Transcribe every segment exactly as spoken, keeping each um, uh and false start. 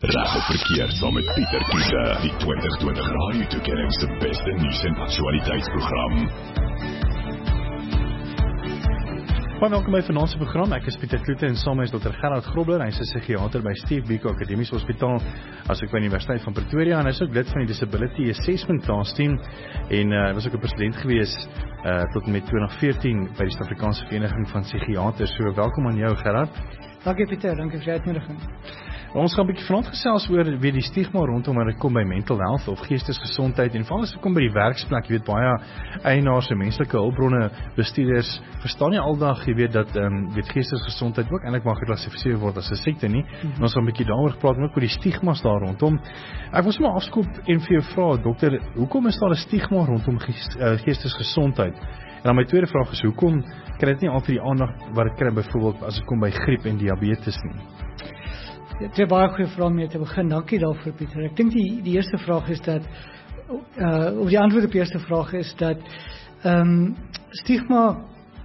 Reg of verkeerd saam met Pieter Kiese, die twintig twintig Radio Toekenning se beste nuus en aktualiteitsprogram. Baie welkom by vanaand se program. Ek is Pieter Kloete en saam is dokter Gerard Grobler. Hy is 'n psigiater by Steve Biko Akademiese Hospitaal, asook by die Universiteit van Pretoria, en hy is ook lid van die Disability Assessment Task Team en uh, was ook 'n president gewees uh, tot en met twintig veertien by die Suid-Afrikaanse Vereniging van Psigiaters. So welkom aan jou, Gerard. Dankie Pieter, dankie vir die uitnodiging. Ons gaan 'n bietjie vanaand gesels oor weer die stigma rondom wanneer dit kom by mental health of geestesgesondheid, en veral as dit kom by die werksplek. Jy weet, baie eienaars en menslike hulpbronne bestuurders verstaan nie aldag, jy weet, dat um, weet, geestesgesondheid ook eintlik maar geklassifiseer word as 'n siekte nie. Mm-hmm. En ons gaan 'n bietjie daaroor gepraat, maar ook oor die stigmas daar rondom. Ek wil sommer afskoop en vir jou vra, dokter, hoekom is daar 'n stigma rondom geestesgesondheid? En dan my tweede vraag is, hoekom kry dit nie altyd die aandag wat dit kry byvoorbeeld as dit kom by griep en diabetes nie? Dit is baie goeie vraag mee te begin. Dankie daarvoor, Pieter. Ek dink die, die eerste vraag is dat, uh, of die antwoord op die eerste vraag is dat um, stigma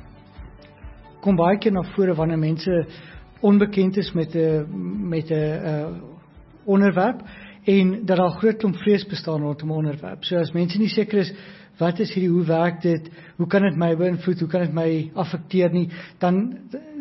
kom baie keer na vore wanneer mense onbekend is met 'n met 'n uh, onderwerp, en dat daar groot klomp vrees bestaan rondom 'n onderwerp. So as mense nie seker is, wat is hierdie, hoe werk dit, hoe kan dit my beïnvloed, hoe kan dit my affekteer nie, dan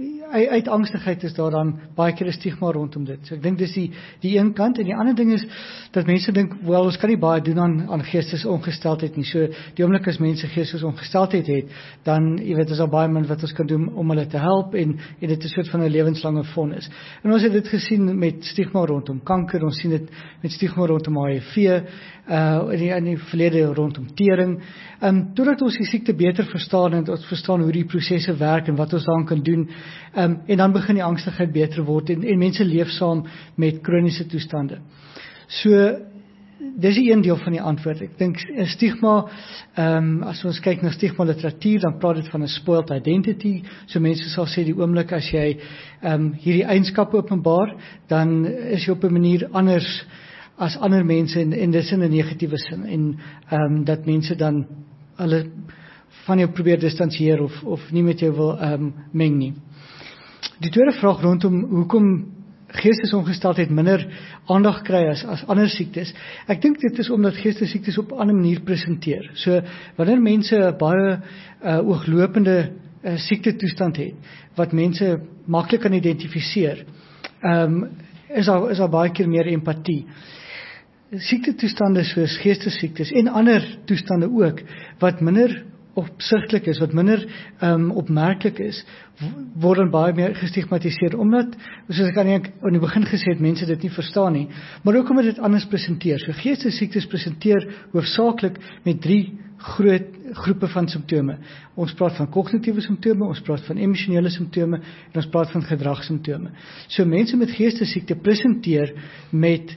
uit angstigheid is daar dan baie keer 'n stigma rondom dit. So ek dink dis die, die een kant, en die ander ding is, dat mense dink, wel, ons kan nie baie doen aan, aan geestesongesteldheid nie, so die oomblik as mense geestesongesteldheid het, dan, jy weet, is daar baie min wat ons kan doen om hulle te help, en, en dit is 'n soort van 'n lewenslange vonnis. En ons het dit gesien met stigma rondom kanker, ons sien dit met stigma rondom H I V, uh, in, die, in die verlede rondom tering, um, totdat ons die siekte beter verstaan, en ons verstaan hoe die prosesse werk, en wat ons daaraan kan doen, Um, en dan begin die angstigheid beter word, en, en mense leef saam met kroniese toestande. So, dis die een deel van die antwoord. Ek dink stigma, um, as ons kyk na stigma literatuur, dan praat dit van 'n spoiled identity. So mense sal sê, die oomblik as jy um, hierdie eienskappe openbaar, dan is jy op 'n manier anders as ander mense, en, en dis in 'n negatiewe sin, en um, dat mense dan hulle van jou probeer distansieer, of, of nie met jou wil um, meng nie. Die tweede vraag rondom hoekom geestesongesteldheid minder aandag kry as, as ander siektes. Ek dink dit is omdat geestesiektes op 'n ander manier presenteer. So, wanneer mense 'n baie uh, ooglopende uh, siektetoestand het, wat mense maklik kan identifiseer, um, is daar, is daar baie keer meer empatie. Siektetoestande soos geestesiektes, en ander toestande ook, wat minder opsigtelik is, wat minder um, opmerklik is, word dan baie meer gestigmatiseer, omdat, soos ek aan die begin gesê het, mense dit nie verstaan nie, maar ook omdat dit anders presenteer. So geestesiektes presenteer hoofsaaklik met drie groot groepe van simptome. Ons praat van kognitiewe simptome, ons praat van emosionele simptome, en ons praat van gedragssimptome. So mense met geestesiekte presenteer met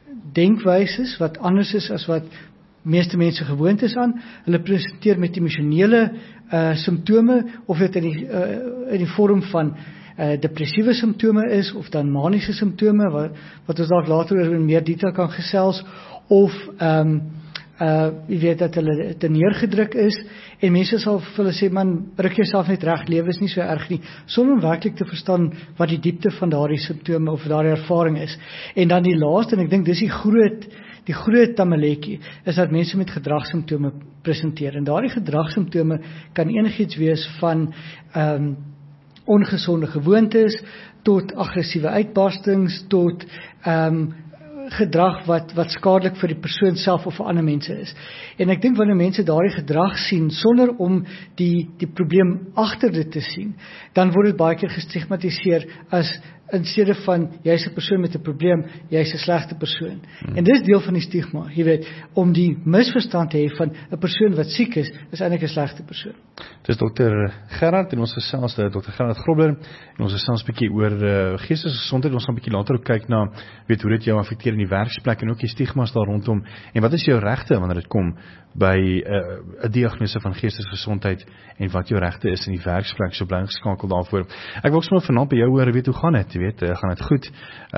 denkwyses wat anders is as wat meeste mense gewoond is aan. Hulle presenteer met emosionele uh, simptome, of dit in die, uh, in die vorm van uh, depressiewe simptome is, of dan maniese simptome, wat, wat ons dalk later oor in meer detail kan gesels, of um, uh, jy weet dat hulle te neergedruk is, en mense sal vir hulle sê, man, ruk jouself net reg, lewe is nie so erg nie, sonder om werklik te verstaan wat die diepte van daardie simptome of daardie ervaring is. En dan die laaste, en ek dink dis die groot Die groot tamaletjie, is dat mense met gedragssimptome presenteer. En daardie gedragssimptome kan enigiets wees van um, ongesonde gewoontes, tot aggressiewe uitbarstings, tot um, gedrag wat, wat skadelik vir die persoon self of vir ander mense is. En ek dink wanneer mense daardie gedrag sien, sonder om die, die probleem agter dit te sien, dan word dit baie keer gestigmatiseer as, in steede van, jy is 'n persoon met 'n probleem, jy is 'n slegte persoon. Hmm. En dis deel van die stigma, jy weet, om die misverstand te hê van 'n persoon wat siek is, is eintlik 'n slegte persoon. Dis dokter Gerard, en ons gesels, dokter Gerard Grobler, en ons gesels 'n bietjie oor uh, geestesgesondheid. Ons gaan 'n bietjie later ook kyk na, weet, hoe dit jou affekteer in die werksplek, en ook die stigmas daar rondom, en wat is jou regte wanneer dit kom by 'n uh, diagnose van geestesgesondheid, en wat jou regte is in die werksplek. So bly geskakel daarvoor. Ek wil ook sommer vanaand by jou hoor, weet, hoe gaan dit? Weet, gaan dit goed,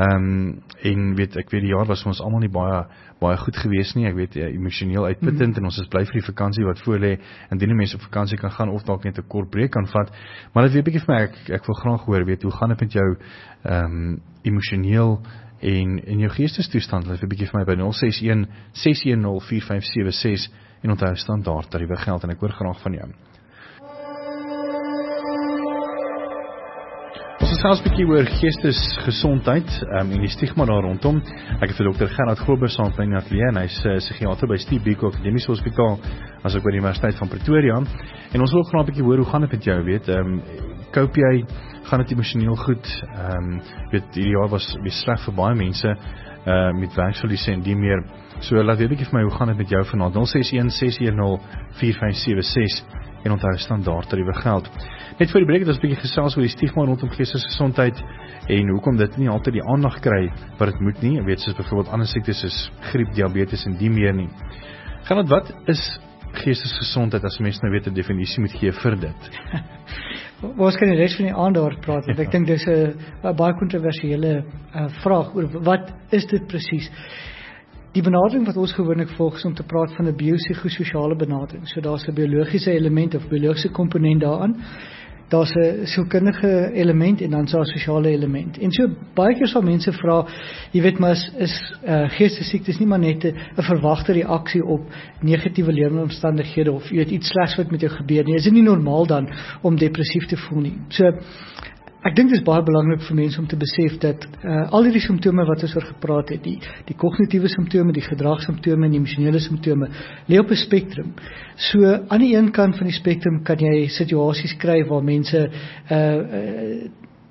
um, en weet, ek weet die jaar was vir ons almal nie baie, baie goed gewees nie, ek weet, emosioneel uitputtend, mm-hmm. en ons is bly vir die vakansie wat voor lê, indien die mense op vakansie kan gaan, of dalk net 'n kort breek kan vat, maar dit weet bietjie vir my, ek, ek wil graag hoor, weet, hoe gaan dit met jou, um, emosioneel, en in jou geestestoestand, laat 'n bietjie vir my by nul ses een ses een nul vier vyf sewe ses en onthou standaard tariewe geld en ek hoor graag van jou. Ons is selfs bietjie oor geestesgesondheid um, en die stigma daar rondom. Ek het vir dokter Gerard Grober saam in die ateljee en hy is uh, psigiater by Steve Biko Akademiese Hospitaal, as ook by die Universiteit van Pretoria. En ons wil graag 'n bietjie hoor, hoe gaan dit met jou, weet, um, koop jy, gaan dit emosioneel goed, um, weet, hierdie jaar was weer sleg vir baie mense, uh, met werksverliese en die meer. So laat weet 'n bietjie vir my, hoe gaan dit met jou vanaand, nul ses een ses een nul vier vyf sewe ses en onthou standaard tariewe geld. Net voor die breek het ons 'n bietjie gesels oor die stigma rondom geestesgesondheid en hoekom dit nie altyd die aandag kry wat dit moet nie, weet, soos byvoorbeeld ander siektes soos griep, diabetes en die meer nie. Gaan wat is geestesgesondheid, as mense nou weet 'n definisie moet gee vir dit? Ons kan die res van die aand daar praat, want ek dink dis 'n baie kontroversiële uh, vraag oor wat is dit presies. Die benadering wat ons gewoonlik volg is om te praat van 'n biopsigososiale benadering. So daar's 'n biologiese element of biologiese komponent daaraan. Daar's 'n sielkundige element en dan so 'n sosiale element. En so baie keer sal mense vra, jy weet, maar is, is uh, geestesiektes nie maar net 'n verwagte reaksie op negatiewe lewensomstandighede of jy weet iets slegs wat met jou gebeur nie. Is dit nie normaal dan om depressief te voel nie? So ek dink dit is baie belangrik vir mense om te besef dat uh, al hierdie simptome wat ons oor gepraat het, die die kognitiewe simptome, die gedragssimptome en die emosionele simptome, lê op 'n spektrum. So aan die een kant van die spektrum kan jy situasies kry waar mense uh, uh,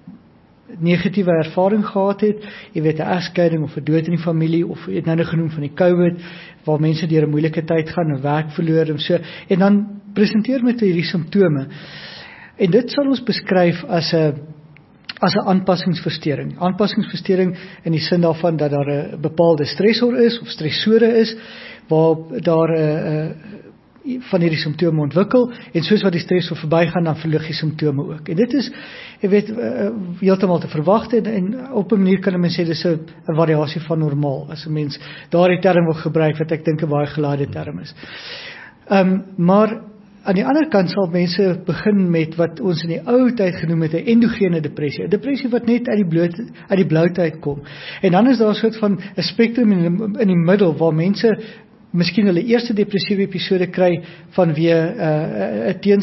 negatiewe ervaring gehad het, jy weet 'n egskeiding of 'n dood in die familie of jy het nou genoem van die COVID, waar mense deur 'n moeilike tyd gaan, 'n werk verloor en so, en dan presenteer met hierdie simptome. En dit sal ons beskryf as 'n as 'n aanpassingsversteuring. Aanpassingsversteuring in die sin daarvan dat daar 'n bepaalde stresor is of stressore is waar daar 'n van hierdie simptome ontwikkel en soos wat die stressor verbygaan dan verlig die simptome ook. En dit is, jy weet, heeltemal te verwag en, en op 'n manier kan 'n mens sê dis 'n variasie van normaal. As 'n mens daardie term wil gebruik wat ek dink 'n baie gelaaide term is. Ehm um, maar aan die ander kant sal mense begin met wat ons in die ou tyd genoem het 'n endogene depressie, 'n depressie wat net uit die bloot uit die bloutheid kom. En dan is daar 'n soort van 'n spektrum in die, in die middel waar mense miskien hulle eerste depressiewe episode kry vanweë 'n uh, 'n teens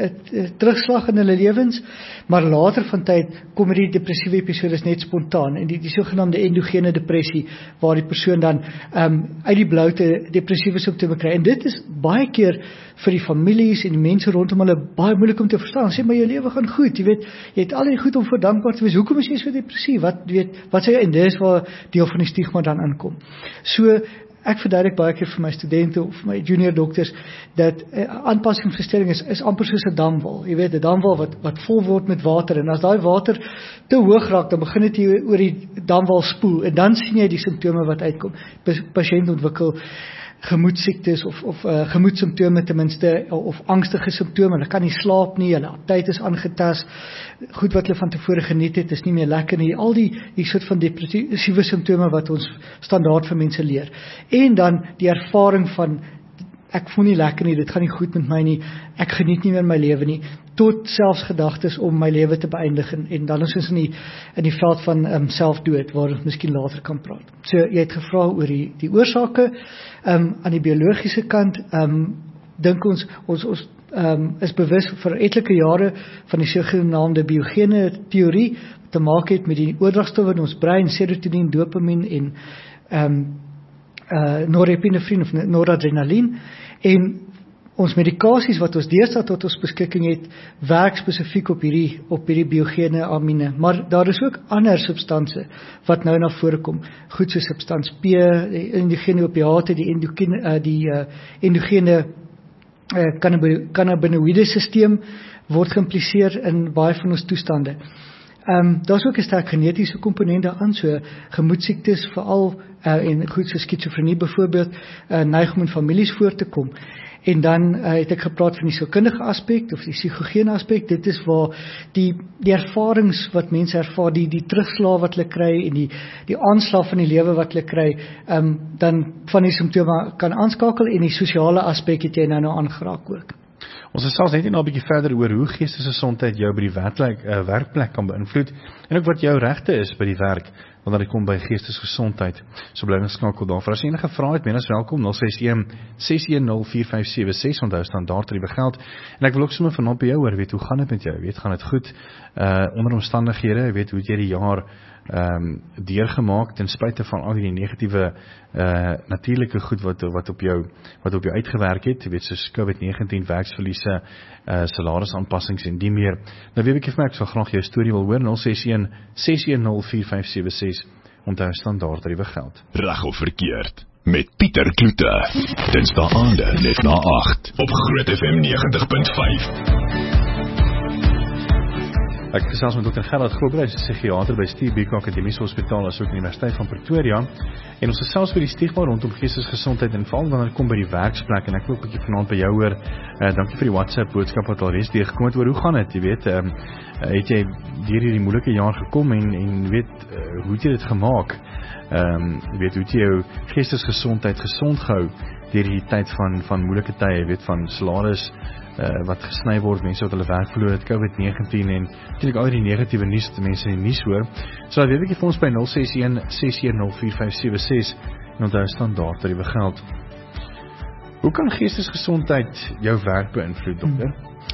'n terugslag in hulle lewens, maar later van tyd kom hierdie depressiewe episodes net spontaan en die die sogenaamde endogene depressie waar die persoon dan um, uit die bloute depressiewe simptome kry. En dit is baie keer vir die families en die mense rondom hulle baie moeilik om te verstaan. Sê maar jou lewe gaan goed, jy weet, jy het al die goed om vir dankbaar te wees. Hoekom is jy so depressief? Wat weet, wat sê jy? En dis waar deel van die stigma dan aankom. So ek verduidelik baie keer vir my studente of my junior dokters dat uh, aanpassingsversteuring is, is amper soos 'n damwal. Jy weet, 'n damwal wat wat vol word met water en as daai water te hoog raak, dan begin dit oor die damwal spoel en dan sien jy die simptome wat uitkom. Pasiënt ontwikkel gemoedsiektes of of uh, gemoedsimptome ten minste of angstige simptome. Hulle kan nie slaap nie, hulle aptyt is aangetast. Goed wat hulle van tevore geniet het, is nie meer lekker nie. Al die die soort van depressiewe simptome wat ons standaard vir mense leer. En dan die ervaring van ek voel nie lekker nie, dit gaan nie goed met my nie, ek geniet nie meer my lewe nie, tot selfs gedagtes om my lewe te beëindig en, en dan is ons in die, in die veld van um, selfdood, waar ons miskien later kan praat. So, jy het gevra oor die, die oorsake, um, aan die biologiese kant, um, dink ons, ons, ons um, is bewus vir etlike jare van die sogenaamde biogene teorie, te maak het met die oordragstowwe in ons brein, serotonien, dopamien en um, Uh, norepinefrine of noradrenalien en ons medikasies wat ons deesdae tot ons beskikking het, werk spesifiek op hierdie op hierdie biogene amine, maar daar is ook ander substansie wat nou na vore kom, goed so substans P, die endogene opiate, die endogene uh, die uh, endogene uh, cannabinoïde stelsel word geïmpliseer in baie van ons toestande. Um, daar is ook 'n sterk genetiese komponent daaraan, so gemoedsiektes veral uh, en goed so skizofrenie byvoorbeeld uh, neig om in families voor te kom. En dan uh, het ek gepraat van die sielkundige aspek of die psigogene aspek. Dit is waar die die ervarings wat mense ervaar, die die terugslag wat hulle kry en die die aanslag van die lewe wat hulle kry, um, dan van die simptome kan aanskakel en die sosiale aspek het jy nou nou aangeraak ook. Ons is selfs net nie nou 'n bietjie verder oor hoe geestesgesondheid jou by die werkplek, uh, werkplek kan beïnvloed en ook wat jou regte is by die werk. wanneer dit kom by geestesgesondheid. So bly ons skakel daarvoor. As jy enige vrae het, menes welkom, nul ses een, ses een nul, vier vyf sewe ses, onthou standaard tariewe geld. En ek wil ook sommer vanaand by jou hoor, weet, hoe gaan dit met jou? Weet, gaan dit goed? Uh, onder omstandighede, weet, hoe het jy die jaar um, deurgemaak, ten spyte van al die negatiewe uh, natuurlike goed wat, wat, op jou, wat op jou uitgewerk het, weet, soos COVID negentien, werksverliese, uh, salarisaanpassings en die meer. Nou weet ek vir my, ek sal graag jou storie wil hoor, nul ses een, ses een nul, vier vyf sewe ses, onthou standaard tariewe geld. Reg of verkeerd, met Pieter Kloete, dinsdae aande net na agt, op Groot F M negentig punt vyf. Ek gesels met dokter Gerard Grobler, hy's 'n psigiater by Steve Biko Akademiese Hospitaal asook die Universiteit van Pretoria. En ons gesels oor die stigma rondom geestesgesondheid en veral wanneer dit kom by die werksplek. En ek wil ook 'n bietjie vanaand by jou hoor. Uh, dankie vir die WhatsApp boodskap wat al reeds deurgekom het oor hoe gaan dit, jy weet. Um, uh, het jy deur hierdie moeilike jaar gekom en en weet uh, hoe het jy dit gemaak? Ehm um, weet hoe het jy jou geestesgesondheid gesond gehou deur die tyd van van moeilike tye, weet, van salaris Uh, wat gesny word, mense wat hulle werk verloor het, COVID negentien en natuurlik al die negatiewe nuus wat mense in die nuus hoor. So laat weet ek vir ons by nul ses een, ses een nul, vier vyf sewe ses en onthou standaard tariewe geld. Hoe kan geestesgesondheid jou werk beïnvloed, dokter?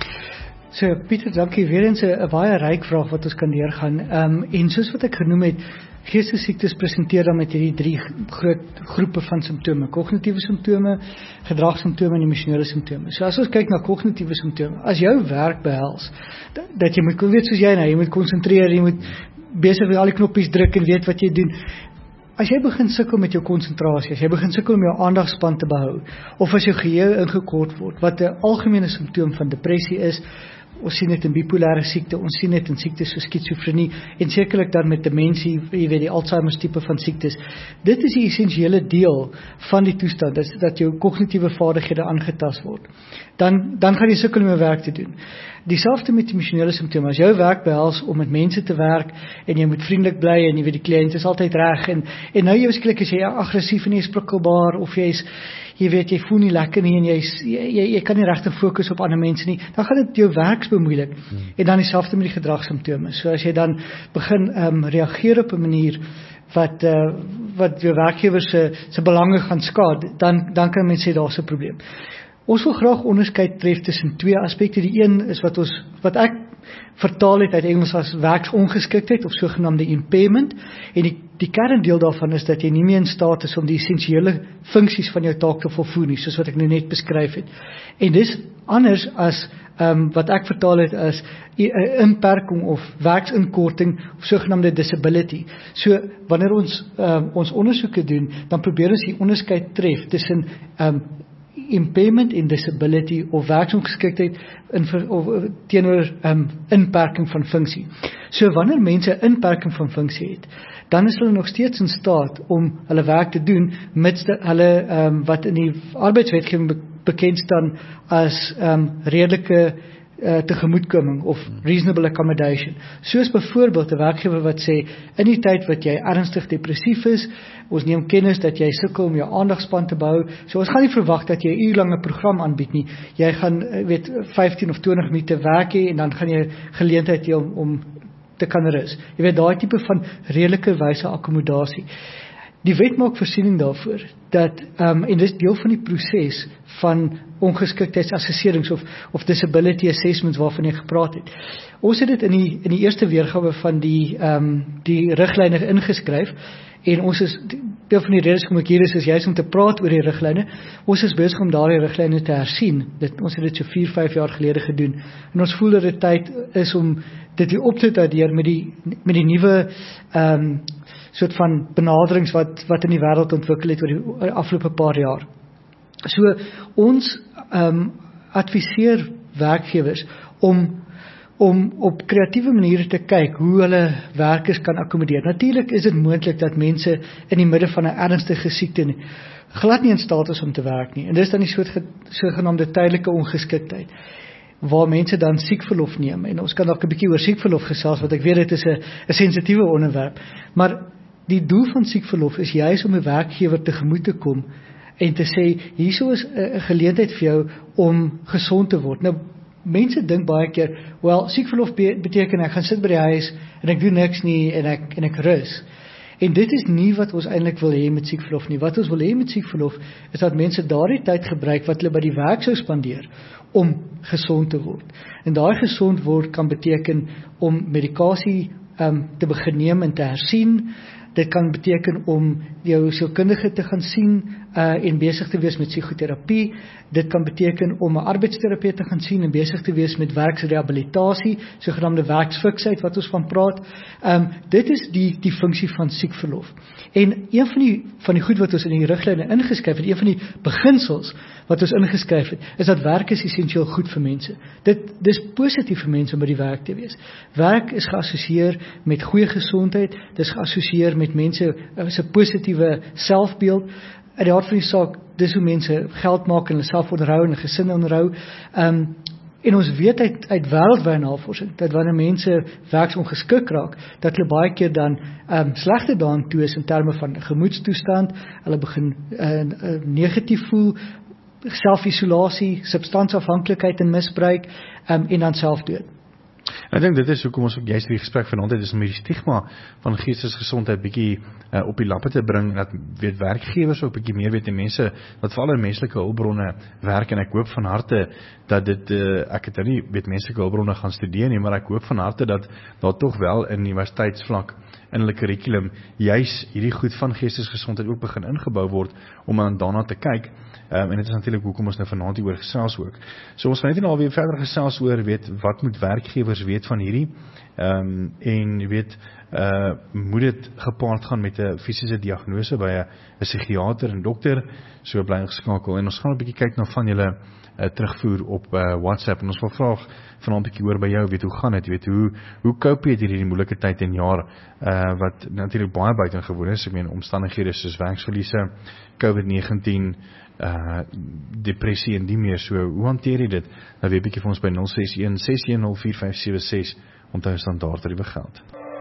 So Pieter, dankie weer eens 'n baie ryk vraag wat ons kan deurgaan. Ehm um, en soos wat ek genoem het, geestesiektes presenteer dan met hierdie drie groot groepe van simptome: kognitiewe simptome, gedragssimptome en emosionele simptome. So as ons kyk na kognitiewe simptome, as jou werk behels dat, dat jy moet weet soos jy nou, jy moet konsentreer, jy moet besig wees al die knoppies druk en weet wat jy doen. As jy begin sukkel met jou konsentrasie, as jy begin sukkel om jou aandagspan te behou, of as jou geheue ingekort word, wat 'n algemene simptoom van depressie is, ons sien dit in bipolêre siekte, ons sien dit in siektes soos skizofrenie en sekerlik dan met demensie, jy weet die Alzheimer's tipe van siektes. Dit is die essensiële deel van die toestand, dat, dat jou kognitiewe vaardighede aangetast word. Dan dan gaan jy sukkel om jou werk te doen. Dieselfde met emosionele simptome. As jou werk behels om met mense te werk en jy moet vriendelik bly en jy weet die kliënt is altyd reg en en nou jy beskik as jy aggressief en jy is prikkelbaar of jy's jy weet jy voel nie lekker nie en jy jy jy kan nie regtig fokus op ander mense nie, dan gaan dit jou werk bemoeilik. Hmm. En dan dieselfde met die gedragssimptome. So as jy dan begin um, reageer op 'n manier wat uh, wat jou werkgewer se se belange gaan skaad, dan dan kan mense sê daar's 'n probleem. Ons wil graag onderskeid tref tussen twee aspekte. Die een is wat ons wat ek vertaal het uit Engels as werksongeskiktheid of sogenaamde impairment, en die, die kerndeel daarvan is dat jy nie meer in staat is om die essensiële funksies van jou taak te volvoer nie, soos wat ek nou net beskryf het. En dis anders as um, wat ek vertaal het as 'n inperking of werksinkorting of sogenaamde disability. So wanneer ons um, ons ondersoeke doen, dan probeer ons die onderskeid tref tussen um, impairment en disability of werksongeskiktheid in of teenoor um, inperking van funksie. So wanneer mense inperking van funksie het, dan is hulle nog steeds in staat om hulle werk te doen mits de, hulle um, wat in die arbeidswetgewing be bekend staan as um, redelike uh, tegemoetkoming of reasonable accommodation. Soos byvoorbeeld 'n werkgewer wat sê, in die tyd wat jy ernstig depressief is, ons neem kennis dat jy sukkel om jou aandagspan te behou, so ons gaan nie verwag dat jy 'n uurlange program aanbied nie. Jy gaan weet vyftien of twintig minute werk hê en dan gaan jy geleentheid hê om, om te kan rus. Jy weet daai tipe van redelike wyse akkommodasie. Die wet maak voorsiening daarvoor dat um, en dis deel van die proses van ongeskiktheidsassesserings of of disability assessments waarvan ek gepraat het. Ons het dit in die in die eerste weergawe van die um, die riglyne ingeskryf. En ons is, deel van die redes hoekom ek hier is, is juist om te praat oor die riglyne. Ons is besig om daardie riglyne te hersien. Dit, ons het dit so vier, vyf jaar gelede gedoen. En ons voel dat dit tyd is om dit weer op te dateer met die, met die nuwe um, soort van benaderings wat, wat in die wêreld ontwikkel het oor die afgelope paar jaar. So, ons um, adviseer werkgewers om om op kreatiewe maniere te kyk hoe hulle werkers kan akkommodeer. Natuurlik is dit moontlik dat mense in die midde van 'n ernstige siekte nie, glad nie in staat is om te werk nie. En dis dan die soort sogenaamde tydelike ongeskiktheid, waar mense dan siekverlof neem. En ons kan dalk 'n bietjie oor siekverlof gesels, want ek weet dit is 'n 'n sensitiewe onderwerp. Maar die doel van siekverlof is juis om 'n werkgewer tegemoet te kom en te sê, hierso is 'n geleentheid vir jou om gesond te word. Nou, mense dink baie keer, wel, siekverlof beteken ek gaan sit by die huis en ek doen niks nie en ek en ek rus. En dit is nie wat ons eintlik wil hê met siekverlof nie. Wat ons wil hê met siekverlof is dat mense daardie tyd gebruik wat hulle by die werk sou spandeer om gesond te word. En daai gesond word kan beteken om medikasie um, te begin neem en te hersien. Dit kan beteken om jou sielkundige te gaan sien uh, en besig te wees met psigoterapie. Dit kan beteken om 'n arbeidsterapeut te gaan sien en besig te wees met werksrehabilitasie, sogenaamde werksfiksheid wat ons van praat. Um, dit is die die funksie van siekverlof. En een van die van die goed wat ons in die riglyne ingeskryf het, een van die beginsels wat ons ingeskryf het, is dat werk is essensieel goed vir mense. Dit dis positief vir mense om by die werk te wees. Werk is geassosieer met goeie gesondheid, dis geassosieer met mense se positiewe selfbeeld. In die hart van die saak, dis hoe mense geld maak en hulle self onderhou en 'n gesin onderhou. Um, en ons weet uit, uit wêreldwye navorsing, dat wanneer mense werksongeskik raak, dat hulle baie keer dan um, slegter daaraan toe is in terme van gemoedstoestand, hulle begin uh, uh, negatief voel, selfisolasie, substansafhanklikheid en misbruik, um, en dan selfdood. Ek dink dit is hoekom ons ook juist die gesprek vanaand het, is om die stigma van geestesgesondheid bietjie uh, op die lappe te bring, dat weet werkgewers ook bietjie meer weet en mense, wat veral in menslike hulpbronne werk, en ek hoop van harte dat dit, uh, ek het nou nie weet menslike hulpbronne gaan studeer nie, maar ek hoop van harte dat daar toch wel in universiteitsvlak in hulle kurrikulum juis hierdie goed van geestesgesondheid ook begin ingebou word, om aan daarna te kyk. Um, en dit is natuurlik hoekom ons nou vanaand hier oor gesels ook. So ons gaan net alweer verder gesels oor, weet, wat moet werkgewers weet van hierdie, um, en jy weet, uh, moet dit gepaard gaan met 'n fisiese diagnose by 'n psigiater en dokter, so bly ingeskakel. En ons gaan 'n bietjie kyk na van julle uh, terugvoer op uh, WhatsApp, en ons wil vraag vanaand 'n bietjie oor by jou, weet, hoe gaan dit, weet, hoe, hoe cope jy hierdie moeilike tyd en jaar, uh, wat natuurlik baie buitengewoon is, ek meen, omstandighede soos werksverliese, COVID negentien, Uh, depressie en die meer, so hoe hanteer jy dit? Nou weer bykie vir ons by nul ses een, ses een nul, vier vyf sewe ses, onthou standaard vir die geld.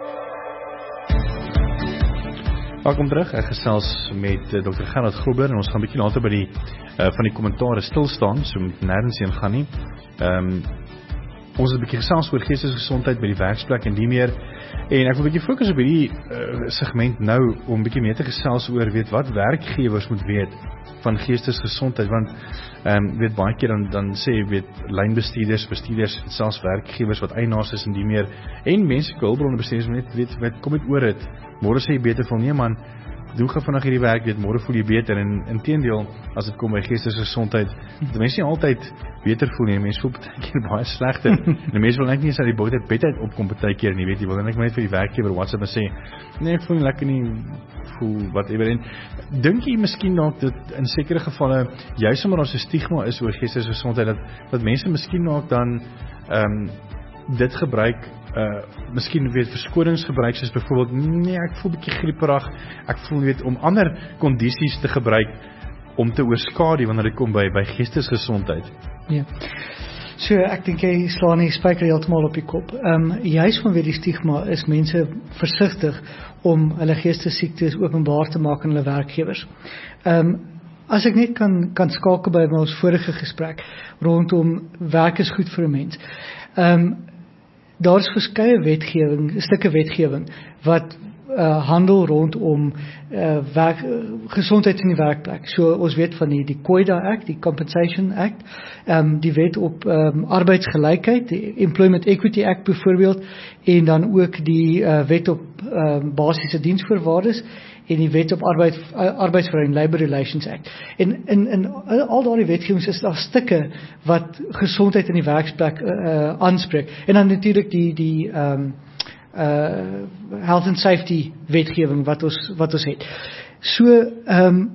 Welkom terug, ek gesels met uh, dokter Gerard Grobler, en ons gaan bykie later by die uh, van die kommentare stilstaan, so moet nêrens heen gaan nie. Um, ons het 'n bietjie gesels oor geestesgesondheid by die werksplek en die meer, en ek wil 'n bietjie fokus op hierdie uh, segment nou, om 'n bietjie meer te gesels oor, weet, wat werkgewers moet weet van geestesgesondheid, want um, weet, baie keer dan, dan sê, weet, lynbestuurders, bestuurders, selfs werkgewers wat eienaars is en die meer, en mense hulpbronne bestuurders, net, weet, weet, kom met oor het, môre sê jy beter voel, nee man, doen gaan vandag hierdie werk, weet, môre voel jy beter, en inteendeel, as dit kom by geestesgesondheid, dat mense nie altyd beter voel nie, mense voel baie keer baie slegter, en mense wil net nie eens uit die boot uit bed uit opkom baie keer nie, weet jy, wil net net vir die werkgewer WhatsApp en sê, nee, ek voel nie lekker nie, voel wat ewer, en dink jy miskien dalk dat in sekere gevalle, juist omdat daar so stigma is oor geestesgesondheid, dat, dat mense miskien dalk dan um, dit gebruik, uh, miskien weet verskonings gebruik, soos byvoorbeeld, nee, ek voel bietjie grieperig, ek voel weet, om ander kondisies te gebruik, om te oorskadu wanneer dit kom by, by geestesgesondheid. Ja, so ek dink jy slaan die spyker heeltemal op die kop. Um, juist vanweer die stigma is mense versigtig om hulle geestesiektes openbaar te maak aan hulle werkgewers. Um, as ek net kan, kan skakel by ons vorige gesprek, rondom werk is goed vir 'n mens. Um, daar is verskeie wetgewing, stukke wetgewing, wat Uh, handel rondom uh, werk, uh, gesondheid in die werkplek. So ons weet van die, die COIDA Act, die Compensation Act, um, die wet op um, arbeidsgelykheid, die Employment Equity Act byvoorbeeld, en dan ook die uh, wet op um, basiese diensvoorwaardes, en die wet op arbeid, uh, arbeidsverhouding, Labour Relations Act. En in, in al daardie wetgewings is daar stukke wat gesondheid in die werksplek uh, aanspreek. En dan natuurlik die, die um, Uh, health and safety wetgewing wat ons, wat ons het. So, um,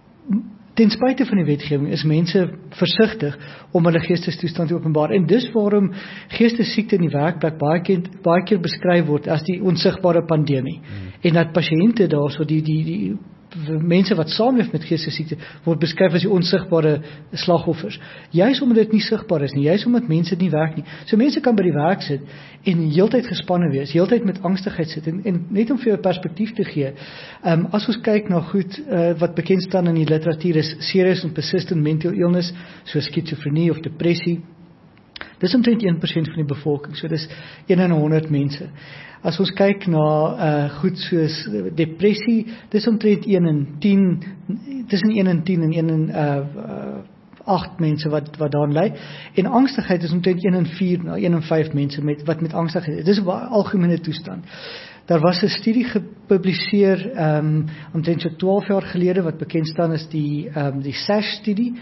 ten spyte van die wetgewing is mense versigtig om hulle geestestoestand te openbaar. En dis waarom geestesiekte in die werkplek baie keer, baie keer beskryf word as die onsigbare pandemie. Hmm. En dat pasiënte daar so die, die, die mense wat saamleef met geestesiekte word beskryf as die onsigbare slagoffers. Juist omdat dit nie sigbaar is nie, juist omdat mense dit nie werk nie. So mense kan by die werk sit en heeltyd gespanne wees, heeltyd met angstigheid sit, en, en net om vir jou perspektief te gee, um, as ons kyk na goed uh, wat bekend staan in die literatuur is serious and persistent mental illness, soos skizofrenie of depressie, Dis omtrent een persent van die bevolking, so dis een in honderd mense. As ons kyk na uh, goed soos depressie, dis omtrent een in tien, tussen een in tien en een in uh, uh, agt mense wat, wat daaraan ly. En angstigheid is omtrent een in vier, na een in vyf mense met, wat met angstigheid is. Dis 'n algemene toestand. Daar was 'n studie gepubliseer um, omtrent so twaalf jaar gelede wat bekend staan as die um, die SASH-studie.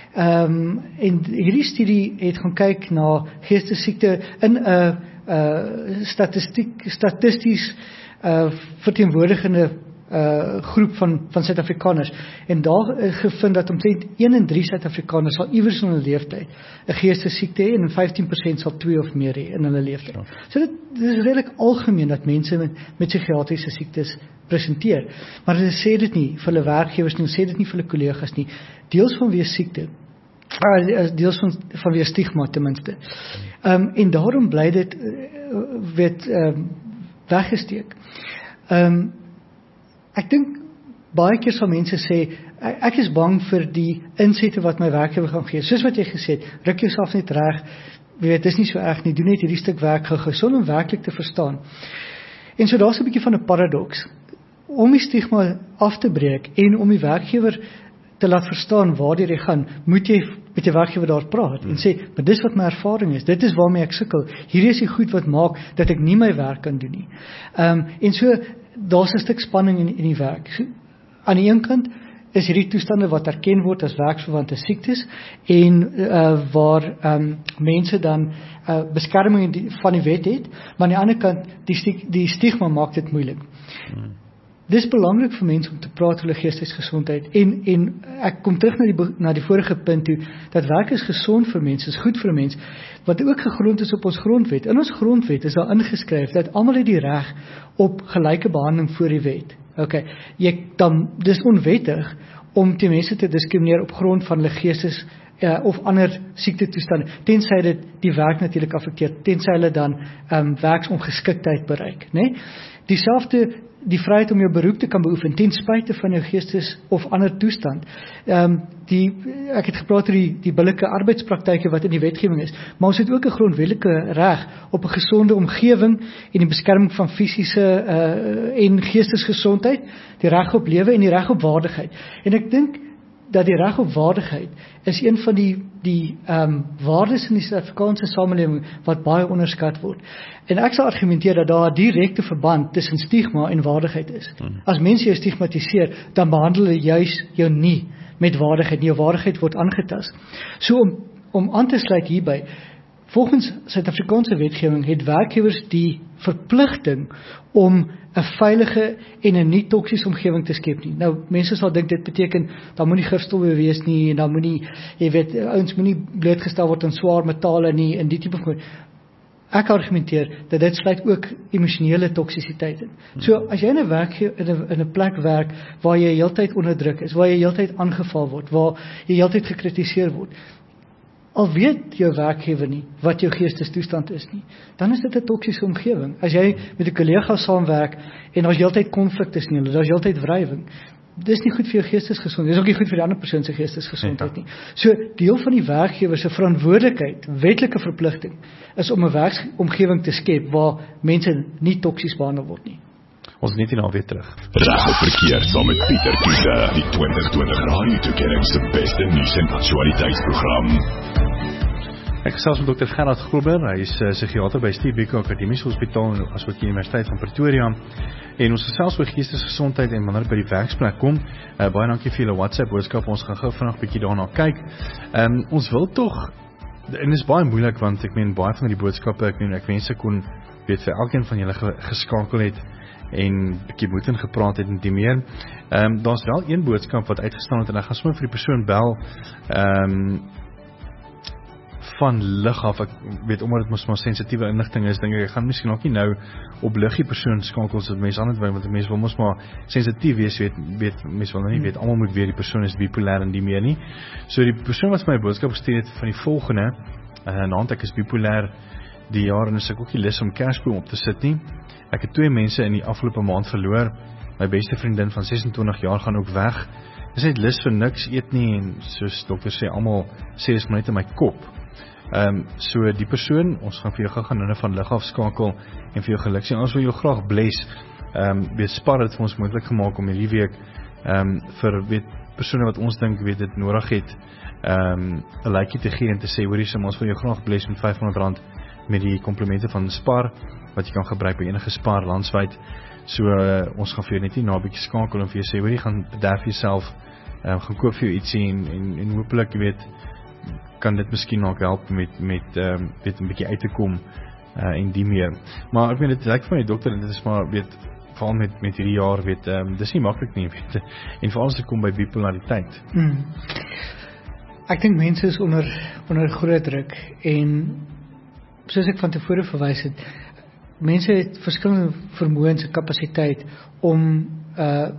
Um, en hierdie studie het gaan kyk na geestesiekte in 'n uh, uh, statistiek statisties uh, verteenwoordigende uh, groep van van Suid-Afrikaners. En daar is gevind dat omtrent een in drie Suid-Afrikaners sal iewers in hulle lewenstyd 'n geestesiekte hê en vyftien persent sal twee of meer hê in hulle lewenstyd. Ja. So dit, dit is redelik algemeen dat mense met, met psigiatriese siektes presenteer. Maar hulle sê dit nie vir hulle werkgewers nie, hulle sê dit nie vir hulle kollegas nie. Deels vanweë siekte, uh, deels van vanweë stigma ten minste. Um, en daarom bly dit uh, weet um, weggesteek. Um, ek dink baie keer sal mense sê ek is bang vir die insette wat my werkgewer gaan gee. Soos wat jy gesê het, ruk jouself net reg. Jy weet, dis nie so erg nie. Doen net hierdie stuk werk gou-gou sonder om werklik te verstaan. En so daar's 'n bietjie van 'n paradoks. Om die stigma af te breek en om die werkgewer te laat verstaan waar dit gaan, moet jy met die werkgewer daar praat en sê, maar dis wat my ervaring is, dit is waarmee ek sukkel, hierdie is die goed wat maak dat ek nie my werk kan doen nie. Um, en so, daar's 'n stuk spanning in, in die werk. So, aan die een kant is hierdie toestande wat erken word as werksverwante siektes en uh, waar um, mense dan uh, beskerming die, van die wet het, maar aan die ander kant, die, stig, die stigma maak dit moeilik. Hmm. Dis belangrik vir mense om te praat oor hulle geestesgesondheid en en ek kom terug na die na die vorige punt toe dat werk is gesond vir mense, is goed vir 'n mens, wat ook gegrond is op ons grondwet. In ons grondwet is daar ingeskryf dat almal het die reg op gelyke behandeling voor die wet. Okay, jy dan dis onwettig om die mense te diskrimineer op grond van hulle geestes uh, of ander siektetoestande, tensy dit die werk natuurlik affekteer, tensy hulle dan um, werksongeskiktheid bereik, né? Nee? Dieselfde die vryheid om jou beroep te kan beoefen ten spyte van jou geestes of ander toestand. Um, die, ek het gepraat oor die, die billike arbeidspraktyke wat in die wetgewing is, maar ons het ook 'n grondwetlike reg op 'n gesonde omgewing en die beskerming van fisiese uh, en geestesgesondheid, die reg op lewe en die reg op waardigheid. En ek dink dat die reg op waardigheid is een van die die um, waardes in die Suid-Afrikaanse samelewing wat baie onderskat word. En ek sal argumenteer dat daar 'n direkte verband tussen stigma en waardigheid is. Hmm. As mense jou stigmatiseer, dan behandel hulle juis jou nie met waardigheid nie. Jou waardigheid word aangetast. So om om aan te sluit hierby, volgens Suid-Afrikaanse wetgewing het werkgewers die verpligting om 'n veilige en 'n nie toksiese omgewing te skep nie. Nou, mense sal dink dit beteken, daar moenie gifstowwe wees nie, en dan moenie, jy weet, ouens moenie blootgestel word aan swaar metale nie, en die tipe van goed. Ek argumenteer dat dit sluit ook emosionele toksisiteit in. So, as jy in 'n werk in 'n in 'n plek werk waar jy heeltyd onderdruk is, waar jy heeltyd aangeval word, waar jy heeltyd gekritiseer word, al weet jou werkgewer nie wat jou geestestoestand is nie, dan is dit 'n toksiese omgewing. As jy met 'n kollega saamwerk en daar's heeltyd konflik tussen julle, daar's heeltyd wrywing, dis nie goed vir jou geestesgesondheid, dis ook nie goed vir die ander persoon se geestesgesondheid nie. So deel van die werkgewer se verantwoordelikheid, wetlike verpligting, is om 'n werksomgewing te skep waar mense nie toksies behandel word nie. Ons net hierna weer terug. Reg op verkeer saam met Pieter Kiese, die twintig twintig Radio Toekenning se beste nuus en aktualiteitsprogram. Ek gesels met dokter Gerard Grobler, hy is uh, psigiater by Steve Biko Akademiese Hospitaal en asook die Universiteit van Pretoria. En ons gesels oor geestesgesondheid en wanneer by die werksplek kom. Uh, baie dankie vir julle WhatsApp boodskap, ons gaan gou vanaand bietjie daarna kyk. Um, ons wil tog, en dit is baie moeilik want ek meen baie van die boodskappe, ek meen ek wens ek kon weet vir elkeen van julle geskakel het en bietjie moed in gepraat het en die meer. Um, daar's wel een boodskap wat uitgestaan het en ek gaan sommer vir die persoon bel. Ehm um, van lig af, ek weet omdat dit mos maar sensitiewe inligting is, dink ek, ek gaan miskien ook nie nou op lig die persoon skakel as mense anders wil, want die mense wil mos maar sensitief wees, weet, weet mense wil nou nie weet, almal moet weet die persoon is bipolêr en die meer nie. So die persoon wat my boodskap gestuur het van die volgende, uh, naand ek is bipolêr die jaar en is ek ook nie lus om Kersboom op te sit nie. Ek het twee mense in die afgelope maand verloor, my beste vriendin van ses en twintig jaar gaan ook weg, is net lus vir niks eet nie en soos dokter sê, almal sê is maar net in my kop. Ehm um, so die persoon, ons gaan vir jou gaan nou van lig af skakel en vir jou geluk sê. Ons wil jou graag bless. Ehm um, weet Spar het vir ons moontlik gemaak om hierdie week ehm um, vir weet persone wat ons dink weet dit nodig het, ehm um, 'n likeie te gee en te sê hoorie sim, ons wil jou graag bless met vyfhonderd rand met die komplimente van Spar wat jy kan gebruik by enige Spar landwyd. So uh, ons gaan vir jou net nie na 'n bietjie skakel en vir jou sê hoorie gaan bederf jouself, ehm um, gaan koop vir jou ietsie en en, en hopelik jy weet kan dit miskien ook help met met ehm um, weet 'n bietjie uit te kom uh, en die meer. Maar ek weet dit lyk vir my dokter en dit is maar weet veral met met hierdie jaar weet ehm um, dis nie maklik nie weet en veral as dit kom by bipolariteit. Hmm. Ek dink mense is onder onder groot druk en soos ek van tevore verwys het, mense het verskillende vermoëns en kapasiteit om uh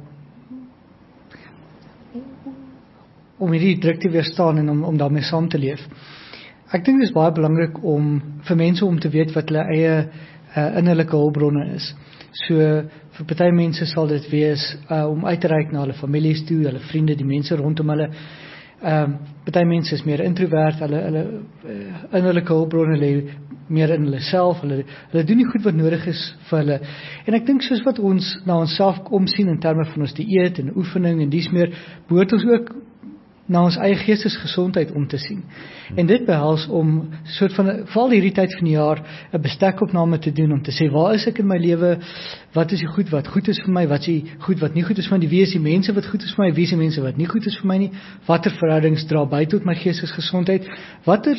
om hierdie druk te weerstaan en om, om daarmee saam te leef. Ek dink dit is baie belangrik om vir mense om te weet wat hulle eie uh, innerlike hulpbronne is. So vir party mense sal dit wees uh, om uit te reik na hulle families toe, hulle vriende, die mense rondom hulle. Ehm uh, party mense is meer introvert, hulle hulle uh, innerlike hulpbronne lê meer in hulle self, hulle hulle doen nie goed wat nodig is vir hulle. En ek dink soos wat ons na onsself omsien in terme van ons dieet en oefening en dies meer, behoort ons ook na ons eie geestesgesondheid om te sien. En dit behels om soort van veral hierdie tyd van die jaar 'n bestekopname te doen om te sê waar is ek in my lewe, wat is die goed wat goed is vir my, wat is die goed wat nie goed is vir my, wie is die mense wat goed is vir my, wie is die mense wat nie goed is vir my nie, watter verhoudings dra by tot my geestesgesondheid, watter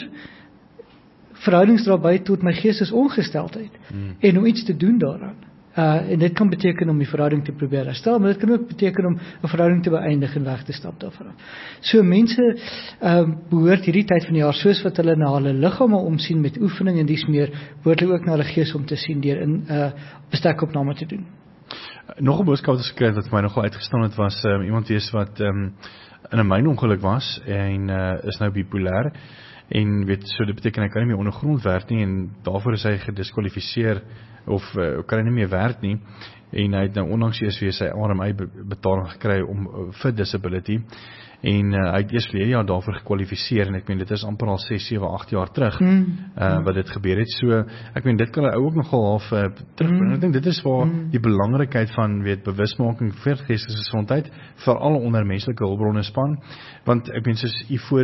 verhoudings dra by tot my geestesongesteldheid hmm. en om iets te doen daaraan. Uh, en dit kan beteken om die verhouding te probeer herstel, maar dit kan ook beteken om 'n verhouding te beëindig en weg te stap daarvan. So mense uh, behoort hierdie tyd van die jaar, soos wat hulle na hulle liggame omsien met oefening en dies meer, behoort hulle ook na hulle gees om te sien deur in uh, bestekopname te doen. Nog 'n boodskap wat geskryf wat my nogal uitgestaan het was um, iemand wees wat um, in 'n mynongeluk was en uh, is nou bipolêr en weet so dit beteken hy kan nie meer ondergrond werk nie en daarvoor is hy gediskwalifiseer of uh, kan hy nie meer werk nie en hy het nou onlangs eers weer sy R M I betaling gekry om uh, vir disability en uh, hy het eers verlede jaar daarvoor gekwalifiseer en ek meen dit is amper al ses, sewe, agt jaar terug mm. uh, wat dit gebeur het, so ek meen dit kan hy ook nogal half uh, terugbring, mm. ek dink dit is waar mm. die belangrikheid van weet bewusmaking vir geestesgesondheid veral onder menslike hulpbronne span, want ek meen soos u voor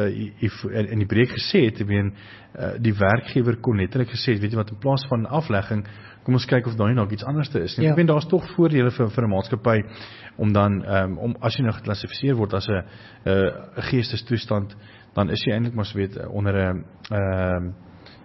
uh, in die breek gesê het, ek meen uh, die werkgewer kon letterlik gesê het, weet jy wat, in plaas van aflegging kom ons kyk of daar nie nog iets anders is. Ja. Ek weet daar's tog voordele vir vir 'n maatskappy om dan um, om as jy nou geklassifiseer word as 'n 'n geestestoestand, dan is jy eintlik maar so weet onder 'n 'n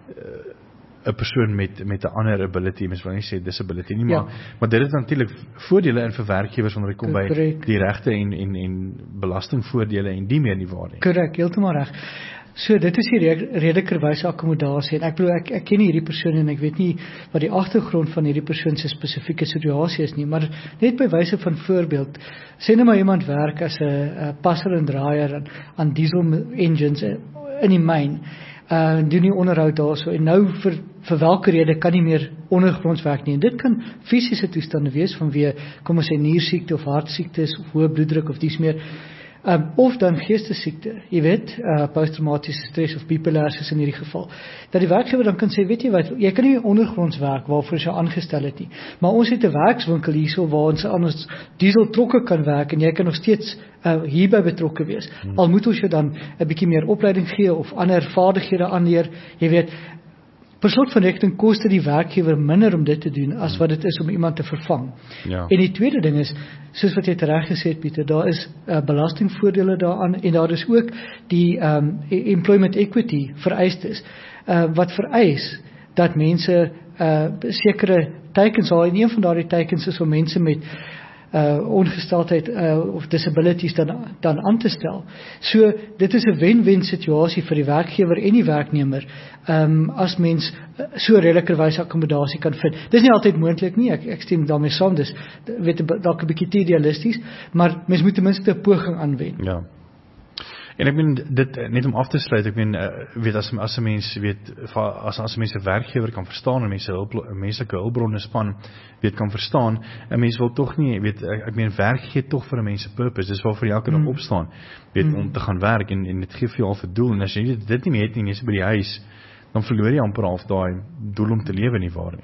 'n persoon met met 'n ander ability, mens wil nie sê disability nie, maar ja. maar dit het natuurlik voordele in vir werkgewers wanneer dit kom by die regte en en en belastingvoordele en die meer nie waar nie. Korrek, heeltemal reg. So dit is die redekerwyse akkommodasie en ek bedoel ek, ek ken hierdie persoon en ek weet nie wat die agtergrond van hierdie persoon se spesifieke situasie is nie, maar net by wyse van voorbeeld, sê nou maar iemand werk as 'n passer en draaier aan, aan diesel engines in die myn, uh, doen die onderhoud daarso en nou vir, vir welke rede kan nie meer ondergronds werk nie en dit kan fisiese toestande wees vanweë kom ons sê niersiekte of hartsiektes of hoë bloeddruk of dies meer. Um, of dan geestesiekte, jy weet, uh, posttraumatiese stres of bipolêr in hierdie geval, dat die werkgewer dan kan sê, weet jy wat, jy kan nie ondergronds werk waarvoor jy aangestel het nie, maar ons het 'n werkswinkel hierso waar ons aan ons dieseltrokke kan werk en jy kan nog steeds uh, hierby betrokke wees. Hmm. Al moet ons jou dan 'n bietjie meer opleiding gee of ander vaardighede aanleer, jy weet, per slot van rekening koste die werkgewer minder om dit te doen as wat dit is om iemand te vervang. Ja. En die tweede ding is, soos wat jy reg gesê het Pieter, daar is uh, belastingvoordele daaraan en daar is ook die um, employment equity vereistes, uh, wat vereis dat mense uh, sekere teikens sal en een van daardie teikens is om mense met Uh, ongesteldheid uh, of disabilities dan, dan aan te stel. So, dit is 'n wen-wen situasie vir die werkgewer en die werknemer um, as mens uh, so redelikerwyse akkommodasie kan vind. Dis nie altyd moontlik nie, ek, ek stem daarmee saam, dis weet dalk 'n bietjie te idealisties, maar mens moet ten minste 'n poging aanwend. Ja. En ek meen dit net om af te sluit, ek meen uh, weet as as 'n mens weet as as 'n mens 'n werkgewer kan verstaan en mense hulp menslike hulpbronne span weet kan verstaan, 'n mens wil tog nie weet ek, ek meen werk gee tog vir 'n mens 'n purpose. Dis waarvoor jy elke dag opstaan, weet mm. om te gaan werk en en dit gee vir jou al 'n doel en as jy dit nie meer het nie, jy's by die huis, dan verloor jy amper half daai doel om te lewe nie waar nie.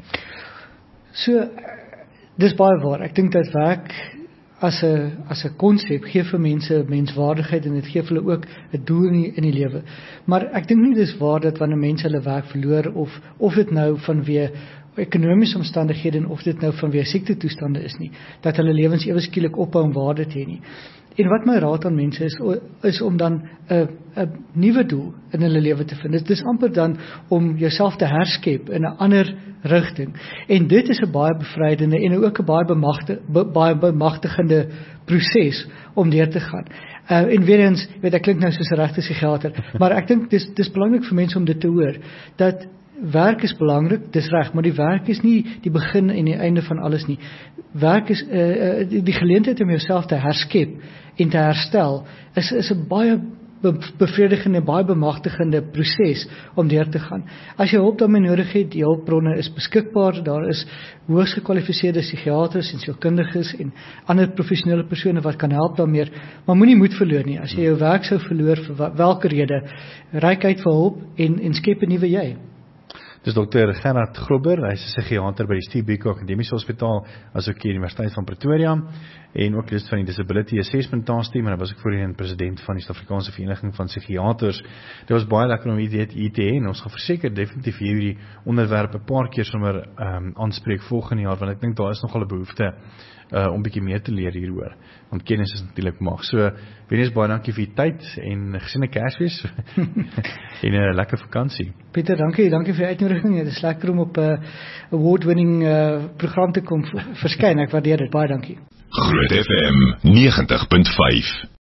So dis baie waar. Ek dink dat werk as 'n as 'n konsep gee vir mense menswaardigheid en dit gee vir hulle ook 'n doel in die, in die lewe. Maar ek dink nie dis waar dat wanneer mense hulle werk verloor of of dit nou vanweë ekonomiese omstandighede en of dit nou vanweë siektetoestande is nie, dat hulle lewens ewe skielik ophou om waarde te hê nie. En wat my raad aan mense is is om dan 'n 'n nuwe doel in hulle lewe te vind. Dit is amper dan om jouself te herskep in 'n ander rigting. En dit is 'n baie bevrydende en ook 'n baie bemagtig, be, baie bemagtigende proses om deur te gaan. Uh, en weer eens, weet ek klink nou soos 'n regte psigiater, maar ek dink dis dis belangrik vir mense om dit te hoor dat werk is belangrik, dis reg, maar die werk is nie die begin en die einde van alles nie. Werk is uh, uh, die, die geleentheid om jouself te herskep en te herstel is is 'n baie bevredigende, baie bemagtigende proses om deur te gaan. As jy hulp daarmee nodig het, die hulpbronne is beskikbaar, daar is hoogs gekwalifiseerde psigiaters en sielkundiges en ander professionele persone wat kan help daarmee, maar moenie moed verloor nie. As jy jou werk sou verloor vir welke rede, reik uit vir hulp en en skep 'n nuwe jy. Dis dokter Gerard Grobber, hy is 'n psigiater by die Steve Biko Akademiese Hospitaal, asook die Universiteit van Pretoria, en ook lid van die Disability Assessment Task Team, en hy was ook voorheen president van die Suid-Afrikaanse Vereniging van Psigiaters. Dit was baie lekker om hier te hê, en ons gaan verseker definitief hierdie onderwerp 'n paar keer sommer um, aanspreek volgende jaar, want ek dink daar is nogal 'n behoefte uh, om bietjie meer te leer hieroor, want kennis is natuurlik mag. So, wees baie dankie vir die tyd, en gesiene Kersfees, en 'n uh, lekker vakansie. Pieter, dankie, dankie vir die uitnodiging. Dit is lekker om op 'n uh, award-winning uh, program te kom verskyn. Ek waardeer dit. Baie dankie. Groot F M negentig punt vyf